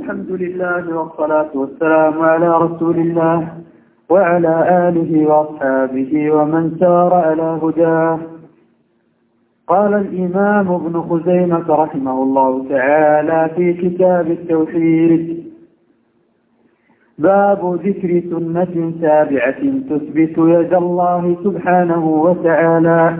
الحمد لله والصلاة والسلام على رسول الله وعلى آله وأصحابه ومن سار على هداه. قال الإمام ابن خزيمة رحمه الله تعالى في كتاب التوحيد: باب ذكر سنة سابعة تثبت يد الله سبحانه وتعالى،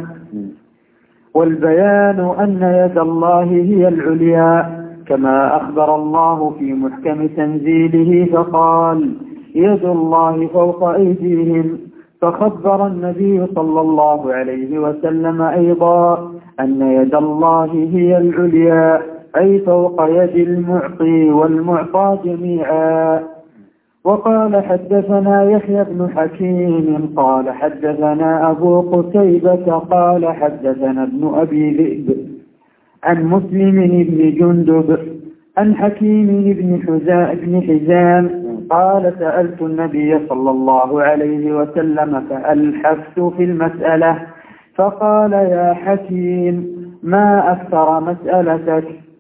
والبيان أن يد الله هي العليا، كما أخبر الله في محكم تنزيله فقال: يد الله فوق أيديهم. فخبر النبي صلى الله عليه وسلم أيضا أن يد الله هي العليا، أي فوق يد المعطي والمعطى جميعا. وقال: حدثنا يحيى بن حكيم قال حدثنا أبو قتيبة قال حدثنا ابن أبي ذئب عن مسلم بن جندب عن حكيم بن حزام قال: سألت النبي صلى الله عليه وسلم فألحفت في المسألة، فقال: يا حكيم، ما أكثر مسألتك؟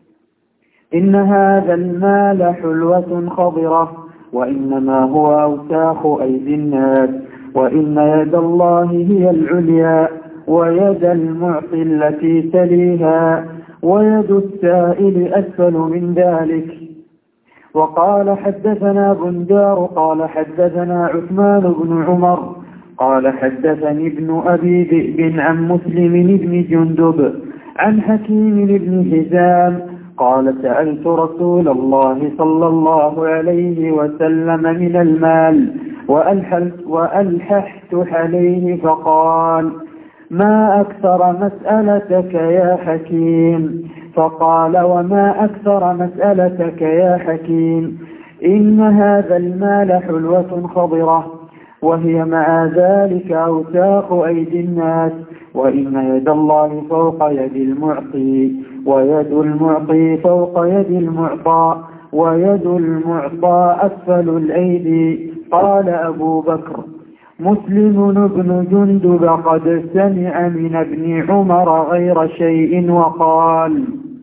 إن هذا المال حلوة خضرة، وإنما هو أوساخ أيدي الناس، وإن يد الله هي العليا، ويد المعطي التي تليها، ويد السائل أسفل من ذلك. وقال: حدثنا بندار قال حدثنا عثمان بن عمر قال حدثني ابن أبي ذئب عن مسلم بن جندب عن حكيم بن حزام قال: سألت رسول الله صلى الله عليه وسلم من المال وألححت عليه، فقال: ما أكثر مسألتك يا حكيم؟ فقال: وما أكثر مسألتك يا حكيم؟ إن هذا المال حلوة خضرة، وهي مع ذلك أوساخ أيدي الناس، وإن يد الله فوق يد المعطي، ويد المعطي فوق يد المعطى، ويد المعطى أسفل الأيدي. قال أبو بكر: مسلم بن جندب قد سمع من ابن عمر غير شيء، وقال: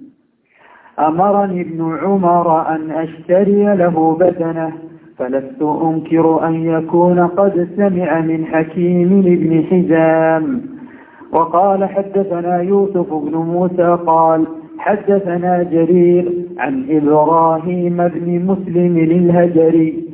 أمرني ابن عمر أن أشتري له بدنه، فلست أنكر أن يكون قد سمع من حكيم بن حزام. وقال: حدثنا يوسف بن موسى قال حدثنا جرير عن إبراهيم بن مسلم الهجري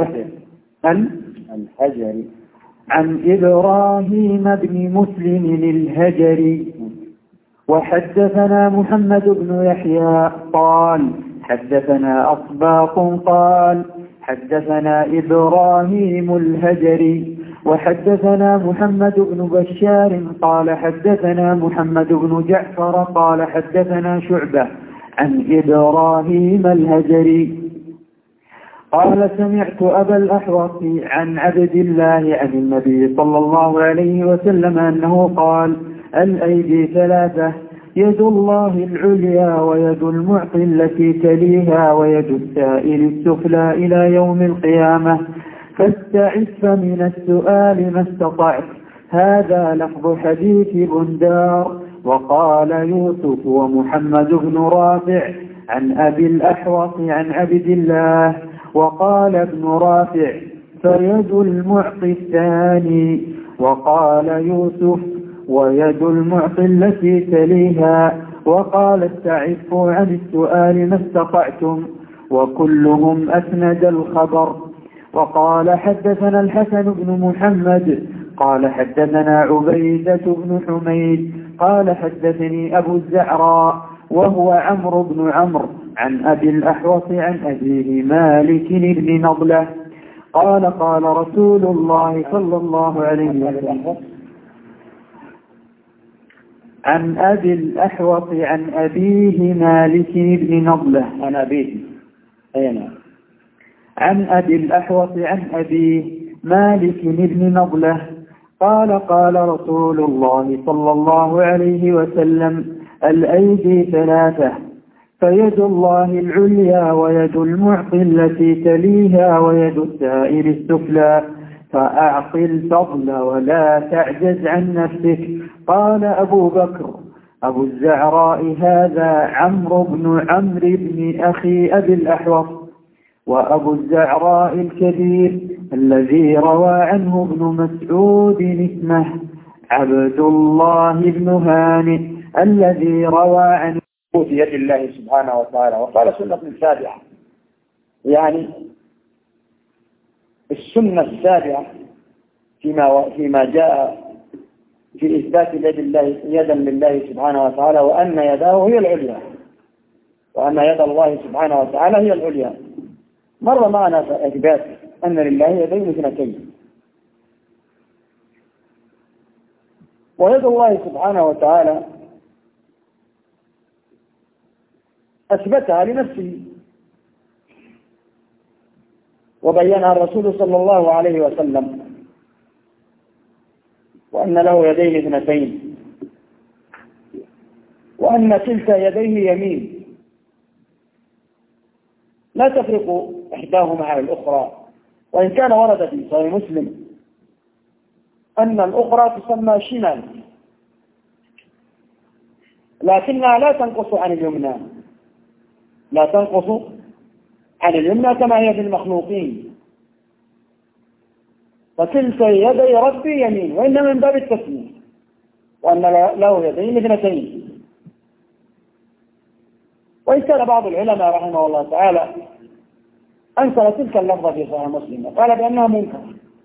عن إبراهيم بن مسلم الهجري. وحدثنا محمد بن يحيى قال حدثنا أصباط قال حدثنا إبراهيم الهجري. وحدثنا محمد بن بشار قال حدثنا محمد بن جعفر قال حدثنا شعبة عن إبراهيم الهجري قال: سمعت أبا الأحوص عن عبد الله عن النبي صلى الله عليه وسلم أنه قال: الأيدي ثلاثة: يد الله العليا، ويد المعطي التي تليها، ويد السائل السفلى إلى يوم القيامة، فاستعف من السؤال ما استطعت. هذا لفظ حديث بندار. وقال يوسف ومحمد بن رافع عن أبي الأحوص عن عبد الله. وقال ابن رافع: فيد المعطي الثاني. وقال يوسف: ويد المعطي التي تليها. وقال: استعفوا عن السؤال ما استطعتم. وكلهم أسند الخبر. وقال: حدثنا الحسن بن محمد قال حدثنا عبيدة بن حميد قال حدثني أبو الزعراء وهو عمرو بن عمرو عن أبي الأحوص عن أبيه مالك بن نضلة قال: قال رسول الله صلى الله عليه وسلم عن أبي الأحوص عن أبيه مالك بن نضلة عن أبيه عن أبي الأحوص عن أبيه مالك بن نضلة قال: قال رسول الله صلى الله عليه وسلم: الأيدي ثلاثة: فيد الله العليا، ويد المعطي التي تليها، ويد السائل السفلى، فأعط الفضل ولا تعجز عن نفسك. قال أبو بكر أبو الزعراء: هذا عمرو بن عمرو بن أخي أبي الأحوص. وأبو الزعراء الكبير الذي روى عنه ابن مسعود اسمه عبد الله بن هانئ الذي روى عنه في يد الله سبحانه وتعالى. وقال سنة السابعة، يعني السنة السابعة فيما جاء في إثبات يدا لله سبحانه وتعالى، وأن يداه هي العليا، وأن يد الله سبحانه وتعالى هي العليا. مر معنا في إثبات أن لله يدين اثنتين، ويد الله سبحانه وتعالى أثبتها لنفسه وبينها الرسول صلى الله عليه وسلم، وأن له يدين اثنتين، وأن كلتا يديه يمين لا تفرق إحداهما عن الأخرى، وإن كان ورد في صحيح مسلم أن الأخرى تسمى شمال، لكنها لا تنقص عن اليمنى، لا تنقص عن اليمنى كما هي في المخلوقين. فكلتا يدي ربي يمين، وإنما من باب التسمية، وأن له يدين اثنتين. وإن كان بعض العلماء رحمه الله تعالى أنكر تلك اللفظة في صحيح مسلم وقال بأنها منكر،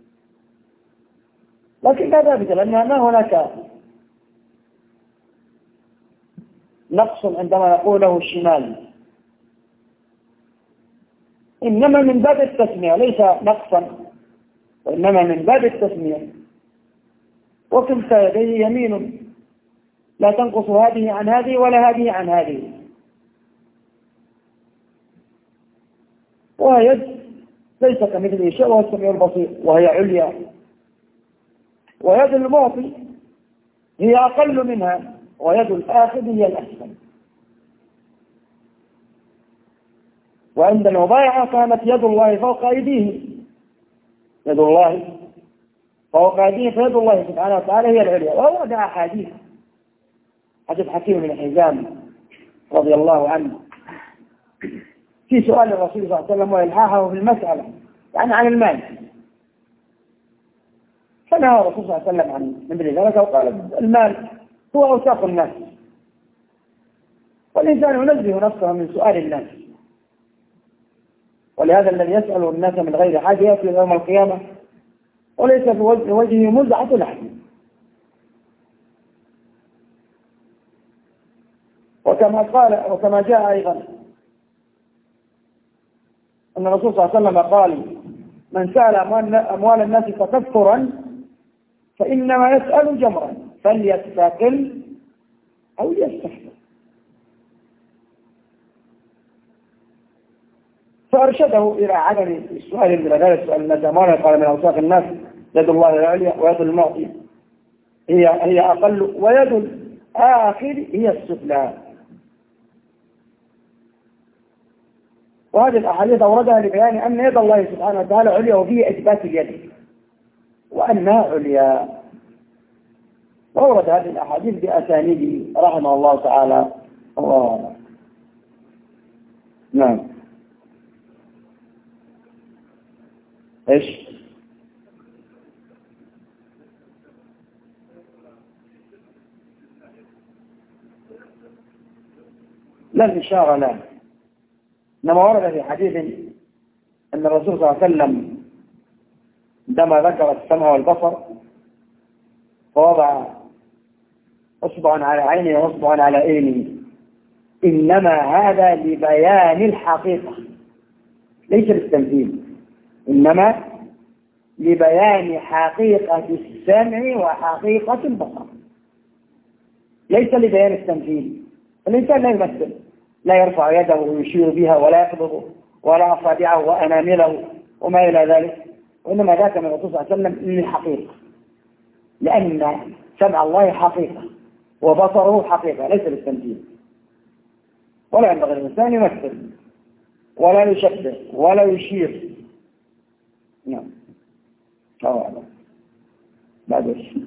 لكن لا ثابت، لأن ما هناك نقص عندما نقول له الشمال، إنما من باب التسمية، ليس نقصا، وإنما من باب التسمية. وكلتا يديه يمين لا تنقص هذه عن هذه ولا هذه عن هذه. ويد ليس كمثله شيء وهو السميع البصير، وهي عليا، ويد المعطي هي أقل منها، ويد الآخذ هي الأسفل. وعند المبايعة كانت يد الله فوق أيديه، يد الله فوق أيديه، فيد الله سبحانه وتعالى هي العليا. وورد أحاديث، حديث حكيم بن حزام رضي الله عنه في سؤال الرسول صلى الله عليه وسلم وإلحاحه في المسألة، يعني عن المال، فنهى الرسول صلى الله عليه وسلم عن مثل ذلك، وقال المال هو أوساخ الناس، والإنسان ينزه نفسه من سؤال الناس، ولهذا الذي يسأل الناس من غير حاجة يأتي يوم القيامة وليس في وجهه مزعة لحم. وكما جاء أيضا أن الرسول صلى الله عليه وسلم قال: من سأل أموال الناس تكثرا فإنما يسأل جمرا فليستقل أو يستحسن. فأرشده إلى عدم السؤال من غير السؤال الناس أموالا، قال: من أوساخ الناس يد الله العليا، ويد المعطي هي أقل، ويد الآخر هي السفلى. وهذه الأحاديث أوردها لبيان أن يد الله سبحانه وتعالى عليا، وفيه إثبات اليد وأنها عليا. وورد هذه الأحاديث بأسانيده رحمه الله تعالى. الله نعم. إيش؟ لا الإشارة لا، إنما ورد في حديث أن الرسول صلى الله عليه وسلم عندما ذكر السمع والبصر فوضع أصبعا على عينه وأصبعا على أذنه، إنما هذا لبيان الحقيقة ليس للتمثيل، إنما لبيان حقيقة السمع وحقيقة البصر، ليس لبيان التمثيل. الإنسان لا يمثل، لا يرفع يده ويشير بها ولا يقبض ولا أصابعه وأنامله وما إلى ذلك، وإنما ذاك من الرسول صلى الله عليه وسلم للحقيقة، لأن سمع الله حقيقة وبصره حقيقة ليس للتمثيل. ولا ينبغي الإنسان يمثل ولا يشبه ولا يشير. نعم. أعلم. بعد الشيء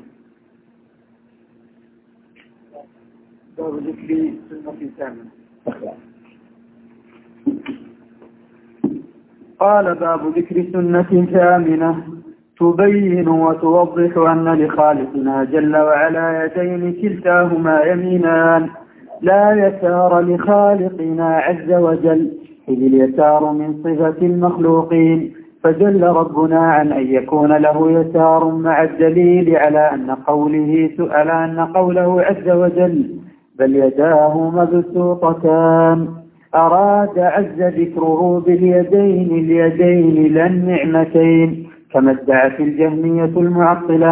باب ذكر سنة ثامنة. قال: باب ذكر سنة ثامنة تبين وتوضح أن لخالقنا جل وعلا يدين كلتاهما يمينان لا يسار لخالقنا عز وجل، إذ اليسار من صفة المخلوقين، فجل ربنا عن أن يكون له يسار مع الدليل على أن قوله عز وجل بل يداه مبسوطتان أراد عز ذكره باليدين اليدين لا النعمتين، كما ادعت الجهمية المعطلة.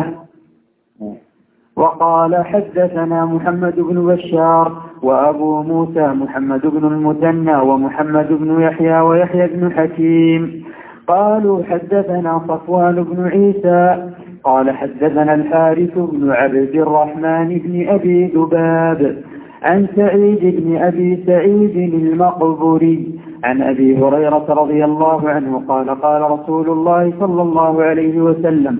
وقال: حدثنا محمد بن بشار وأبو موسى محمد بن المثنى ومحمد بن يحيى ويحيى بن حكيم قالوا: حدثنا صفوان بن عيسى قال: حدثنا الحارث بن عبد الرحمن بن أبي ذباب عن سعيد بن أبي سعيد المقبري عن أبي هريرة رضي الله عنه قال: قال رسول الله صلى الله عليه وسلم: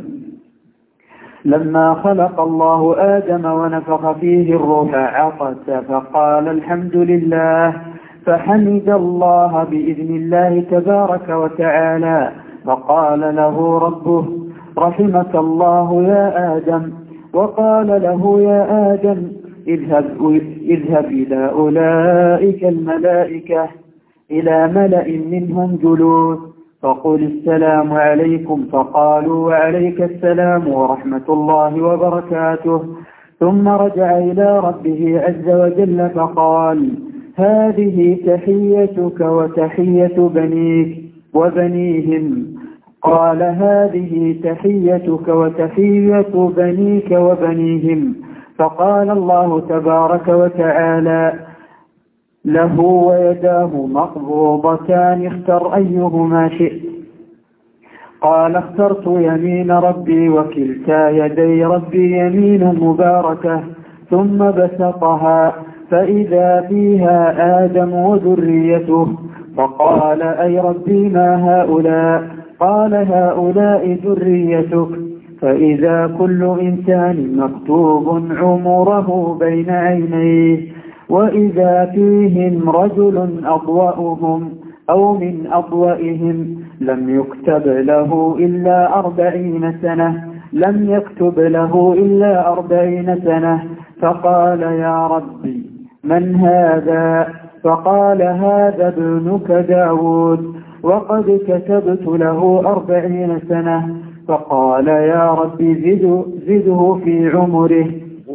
لما خلق الله آدم ونفخ فيه الروح عطس فقال: الحمد لله، فحمد الله بإذن الله تبارك وتعالى، فقال له ربه: رحمك الله يا آدم. وقال له: يا آدم اذهب إلى أولئك الملائكة إلى ملأ منهم جلوس، فقل السلام عليكم، فقالوا: وعليك السلام ورحمة الله وبركاته. ثم رجع إلى ربه عز وجل فقال: هذه تحيتك وتحية بنيك وبنيهم. قال: هذه تحيتك وتحية بنيك وبنيهم. فقال الله تبارك وتعالى له: ويداه مقبوضتان، اختر أيهما شئت. قال: اخترت يمين ربي، وكلتا يدي ربي يمين مباركة. ثم بسطها فإذا فيها آدم وذريته، فقال: أي ربي ما هؤلاء؟ قال: هؤلاء ذريتك. فإذا كل إنسان مكتوب عمره بين عينيه، وإذا فيهم رجل أضوأهم أو من أضوئهم لم يكتب له إلا 40 سنة، لم يكتب له إلا 40 سنة. فقال: يا ربي من هذا؟ فقال: هذا ابنك داود، وقد كتبت له 40 سنة. فقال: يا ربي زده في عمره.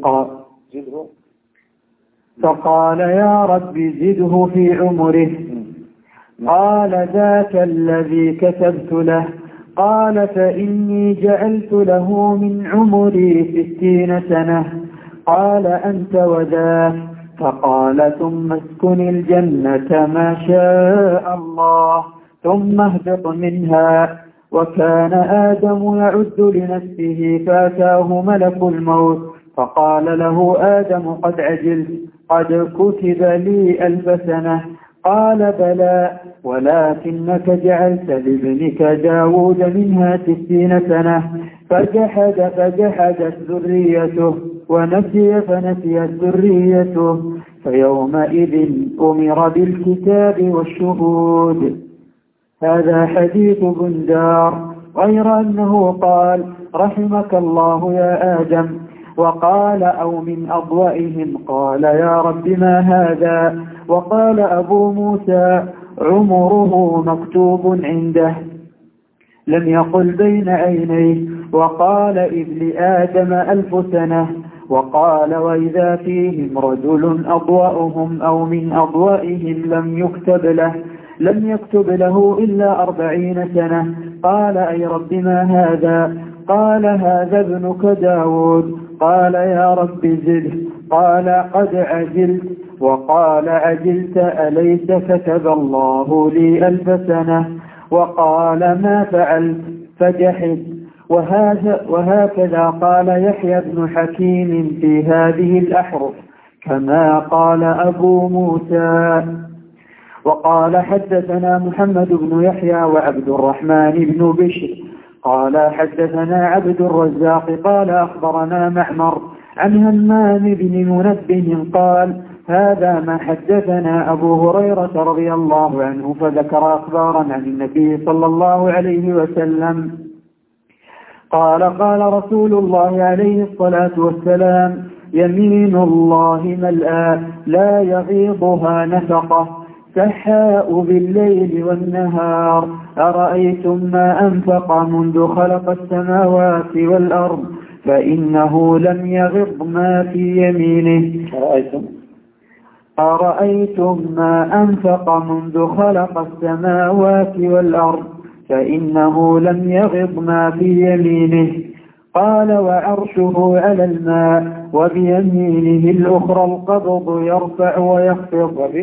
فقال: يا ربي زده في عمره. قال: ذاك الذي كتبت له. قال: فإني جعلت له من عمري 60 سنة. قال: أنت وذاك. فقال: ثم اسكن الجنة ما شاء الله، ثم اهبط منها. وكان آدم يعد لنفسه، فأتاه ملك الموت فقال له: آدم قد عجلت، قد كتب لي 1000 سنة. قال: بلى، ولكنك جعلت لابنك داود منها 60 سنة. فجحدت ذريته، ونسي فنسيت ذريته. فيومئذ أمر بالكتاب والشهود. هذا حديث بندار، غير أنه قال: رحمك الله يا آدم. وقال: أو من أضوئهم. قال: يا رب ما هذا؟ وقال أبو موسى: عمره مكتوب عنده، لم يقل بين عينيه. وقال: إذ لآدم 1000 سنة. وقال: وإذا فيهم رجل أضوأهم أو من أضوئهم لم يكتب له إلا 40 سنة. قال: أي رب ما هذا؟ قال: هذا ابنك داود. قال: يا رب زده. قال: قد عجلت. وقال: عجلت أليس كتب الله لي 1000 سنة؟ وقال: ما فعلت؟ فجحد. وهكذا قال يحيى بن حكيم في هذه الأحرف، كما قال أبو موسى. وقال: حدثنا محمد بن يحيى وعبد الرحمن بن بشر قال: حدثنا عبد الرزاق قال: أخبرنا معمر عن همام بن منبه قال: هذا ما حدثنا أبو هريرة رضي الله عنه، فذكر أخبارا عن النبي صلى الله عليه وسلم قال قال رسول الله عليه الصلاة والسلام: يمين الله ملأى لا يغيضها نفقة، سحاء بالليل والنهار، أرأيتم ما أنفق منذ خلق السماوات والأرض فإنه لم يغض ما في يمينه. أرأيتم ما أنفق منذ خلق السماوات والأرض فإنه لم يغض ما في يمينه. قال: وعرشه على الماء وبيمينه الأخرى القبض يرفع ويخفض.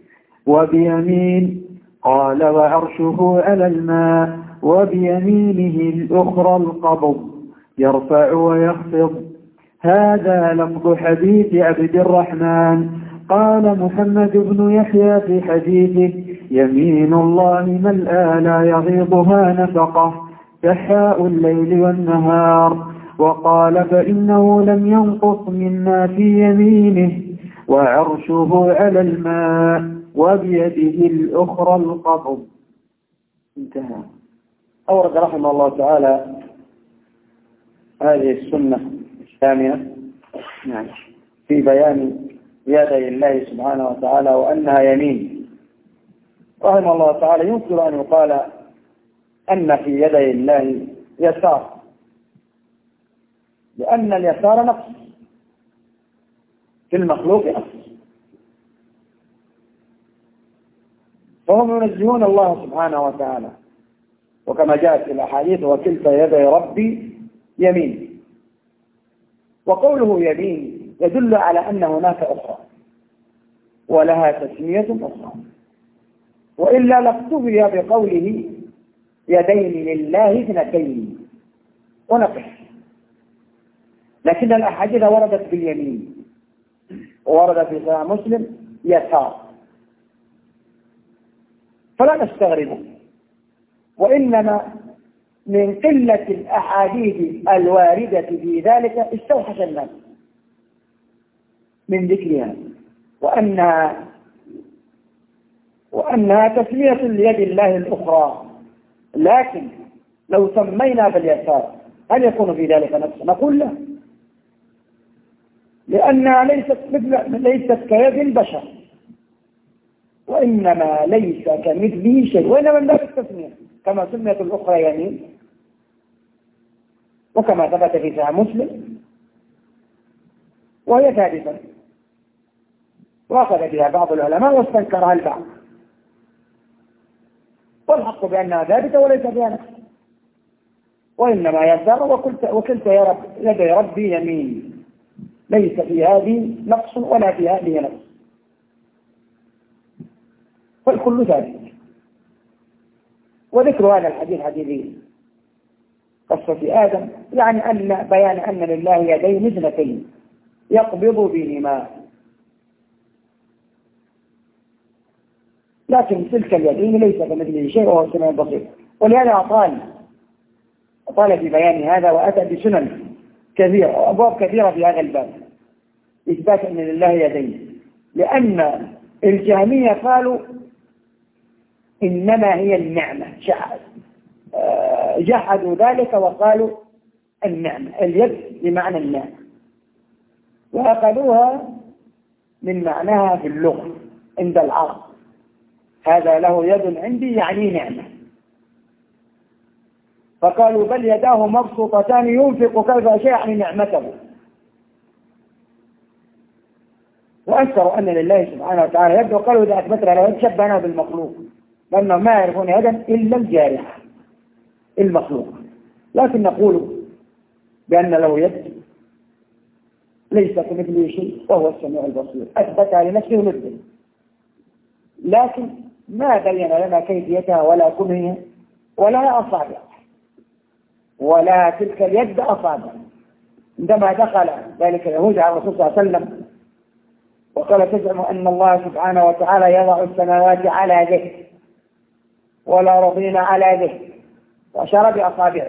قال: وعرشه على الماء وبيمينه الأخرى القبض يرفع ويخفض. هذا لفظ حديث عبد الرحمن. قال محمد بن يحيى في حديثه: يمين الله ملأى لا يغيضها نفقة، سحاء الليل والنهار. وقال: فإنه لم ينقص مما في يمينه، وعرشه على الماء وبيده الأخرى القبض. انتهى. أورد رحمه الله تعالى هذه السنة الثامنة في بيان يدي الله سبحانه وتعالى وأنها يمين. رحمه الله تعالى يمكن أن يقال أن في يدي الله يسار، لأن اليسار نقص في المخلوق نقص، فهم ينزهون الله سبحانه وتعالى، وكما جاءت في الأحاديث: وكلتا يدي ربي يمين. وقوله يمين يدل على أن هناك أخرى ولها تسمية أخرى، وإلا لاقتضي بقوله يدين لله اثنتين ونقص. لكن الأحاديث وردت باليمين، وورد في صحيح مسلم يسار، فلا نستغرب، وإنما من قلة الأحاديث الواردة في ذلك استوحش الناس من ذكرها، وأنها تسمية ليد الله الأخرى. لكن لو سمينا باليسار هل يكون في ذلك نفسه؟ نقول لا، لأنها ليست كيد البشر، وإنما ليس كمثله شيء، وإنما من باب التسمية، كما سميت الأخرى يمين، وكما ثبت في صحيح مسلم، وهي ثابتة وأخذ بها بعض العلماء واستنكرها البعض، والحق بأنها ثابتة وليس فيها نقص، وإنما يسار وكلتا يدي ربي يمين، ليس في هذه نقص ولا في هذه نقص، فالكل ثابت. وذكر هذا الحديث حديثين قصة آدم، يعني أن بيان أن لله يدين اثنتين يقبض بهما، لكن تلك اليدين ليس كمثله شيء وهو السميع البصير. ولهذا أطال في بيان هذا وأتى بسنن كثيرة وأبواب كثيرة في هذا الباب إثبات أن لله يدين، لأن الجهمية قالوا إنما هي النعمة، جحدوا ذلك وقالوا النعمة اليد بمعنى النعمة، وأخذوها من معناها في اللغة عند العرب، هذا له يد عندي يعني نعمة، فقالوا بل يداه مبسوطتان ينفق كيف شاء يعني نعمته. وأنكروا أن لله سبحانه وتعالى يد، وقالوا إذا أثبتنا له يد شبهنا بالمخلوق، لأنهم ما يعرفون يدا إلا الجارح المخلوق. لكن نقول بأن له يد ليس كمثله شيء وهو السميع البصير، أثبتها لنفسه نفسه، لكن ما بين لنا كيفيتها ولا كنهها ولا أصابع، ولا تلك اليد أصابع. عندما دخل ذلك اليهود على الرسول صلى الله عليه وسلم وقال: تزعم أن الله سبحانه وتعالى يضع السماوات على ذهن ولا رضينا على ذهن، وأشار بأصابعه.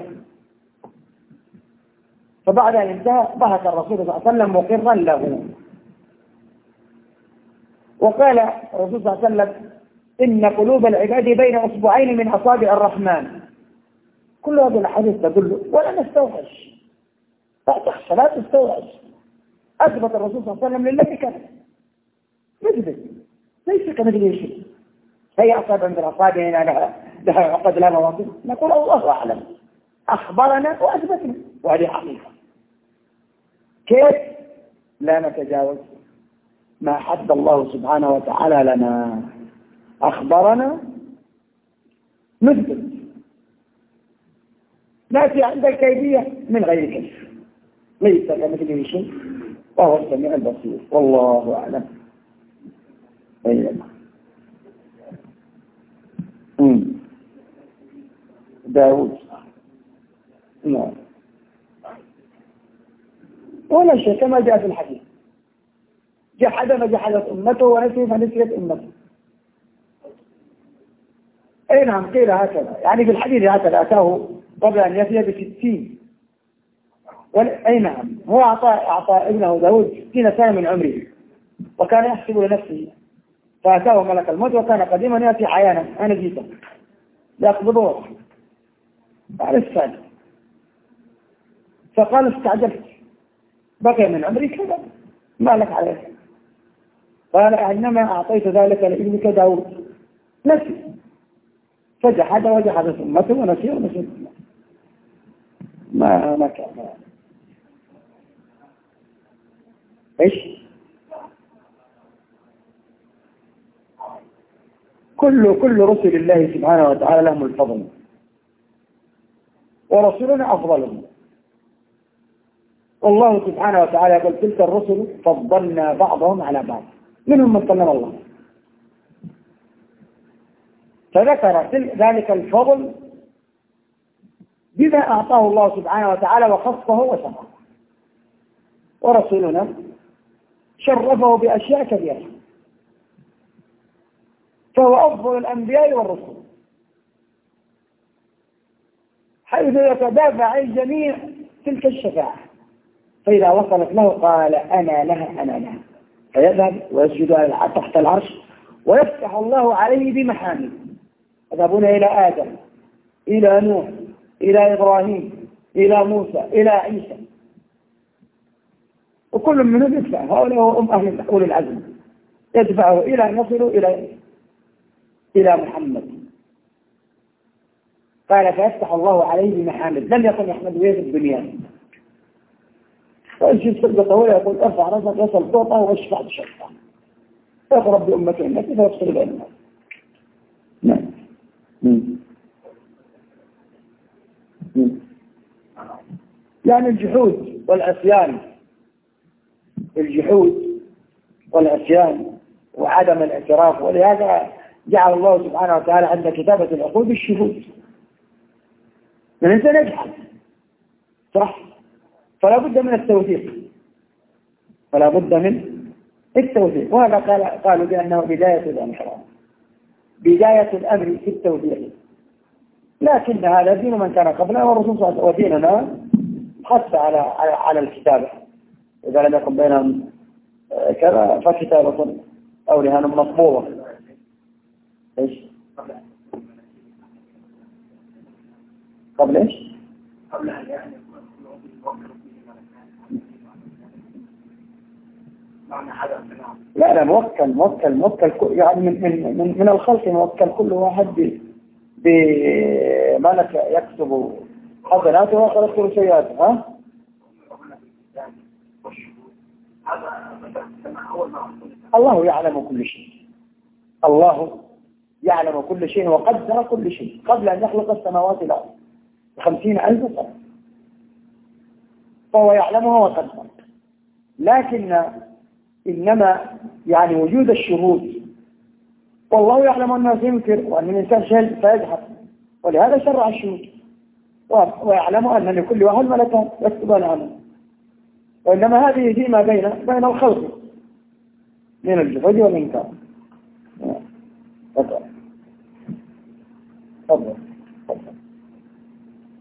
فبعد أن انتهى ضحك الرسول صلى الله عليه وسلم مقرا له، وقال الرسول صلى الله عليه وسلم إن قلوب العباد بين أصبعين من أصابع الرحمن. كل هذه الأحاديث تدل ولا نستوحش، لا تخشى لا تستوحش. أثبت الرسول صلى الله عليه وسلم لله كذا مثبت ليس كمثله شيء. هي أصابع من الأصابع لها عقد لا مواطن، نقول الله أعلم، أخبرنا وأثبتنا وهذه حقيقة. كيف لا نتجاوز ما حد الله سبحانه وتعالى لنا؟ أخبرنا نثبت، نأتي عند الكيفية من غير كيف، ليس كمثله شيء وهو السميع البصير والله أعلم. داود نعم ولا شيء كما جاء في الحديث، جحد فجحدت أمته ونسي فنسيت أمته. أي نعم قيل هكذا، يعني في الحديث هكذا أتاه قبل أن يفي ب60. أي نعم هو أعطى ابنه داود 60 سنة من عمره وكان يحسب لنفسه، فأتاه ملك الموت وكان قديما يأتي عيانا أنا جيته يقبضه على السادة، فقال استعجلت بقي من عمري كذا ما لك عليه. قال إنما أعطيت ذلك لابنك داود نسي فجحد وجحدت أمته ونسي ونسي ما كان إيش كل رسل الله سبحانه وتعالى لهم الفضل ورسولنا أفضلهم. والله سبحانه وتعالى يقول تلك الرسل فضلنا بعضهم على بعض منهم من كلم الله، فذكر ذلك الفضل بما أعطاه الله سبحانه وتعالى وخصه وسمعه. ورسولنا شرفه بأشياء كبيرة، فهو أفضل الأنبياء والرسل حيث يتدافع عن جميع تلك الشفاعة، فإذا وصلت له قال أنا لها أنا لها، فيذهب ويسجد تحت العرش ويفتح الله عليه بمحامد. يذهبون إلى آدم إلى نوح إلى إبراهيم إلى موسى إلى عيسى، وكل منهم يدفع، هؤلاء هم أولي العزم، يدفعه إلى أن يصلوا إلى محمد. قال فيفتح الله عليه بمحامد لم يكن يحمد به في الدنيا، ويجي صدق طويلة يقول ارفع راسك يصل صوته واشفع بشفع اقرب بأمته التي فيفصل بيننا. نعم يعني الجحود والعصيان وعدم الاعتراف، ولهذا جعل الله سبحانه وتعالى عند كتابة العقود الشهود. الإنسان يجحد صح، فلا بد من التوثيق، وهذا قالوا بأنه بداية الانحراف، بداية الأمر في التوثيق. لكن هذا دين من كان قبلنا، والرسول صلى الله عليه وسلم وديننا حث على الكتابة، إذا لم يكن بينهم كذا فكتابة أو رهان مطبوعة. إيش؟ قبل إيش؟ قبل أن يعني لا موكل يعني من الخلق موكل كل واحد بملك يكتب حسناته وآخر يكتب سيئاته. ها؟ الله يعلم كل شيء وقدر كل شيء قبل أن يخلق السماوات والأرض 50,000 سنة، فهو يعلمها وقدر. لكن إنما يعني وجود الشهود، والله يعلم أنه سينكر وأن الإنسان شهد فيجحد، ولهذا شرع الشهود، ويعلم أن لكل واحد ملكان يكتبان عنه. وإنما هذه فيما بين الخلق من الجحود والإنكار. تفضل.